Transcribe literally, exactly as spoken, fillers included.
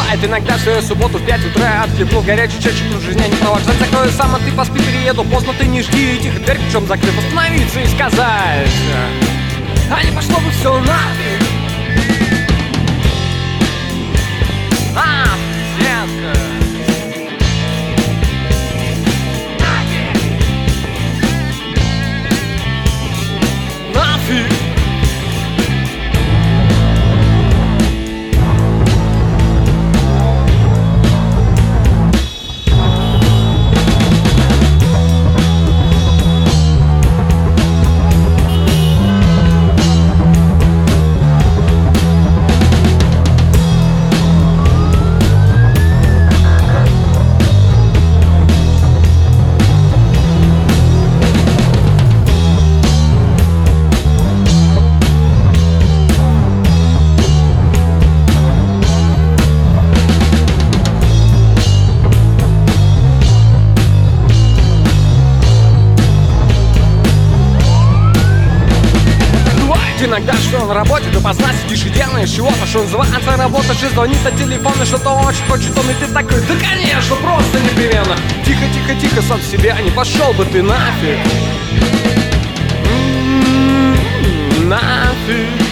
Бывает иногда, что я субботу в пять утра отхлебнул горячий чай, чуть жизнь не провожать. Закрою сам, а ты поспи, перееду. Поздно ты не жди, тихо дверь, причем закрыв. Остановиться и сказать: а не пошло бы все нафиг. А, детка. Нафиг. Иногда, что на работе, допоздна сидишь и делаешь чего-то, что называется работаешь и звонит на телефон, и что-то очень хочет он, и ты такой: да конечно, просто непременно. Тихо, тихо, тихо, сам в себя, не пошел бы ты нафиг. М-м-м, нафиг.